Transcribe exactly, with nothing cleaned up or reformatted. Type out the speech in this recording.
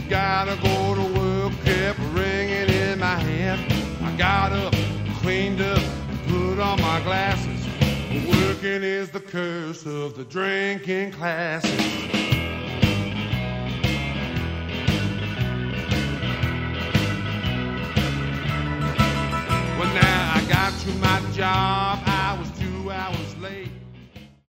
Gotta go to work, kept ringing in my head. I got up, cleaned up, put on my glasses. Working is the curse of the drinking classes. Well, now I got to my job.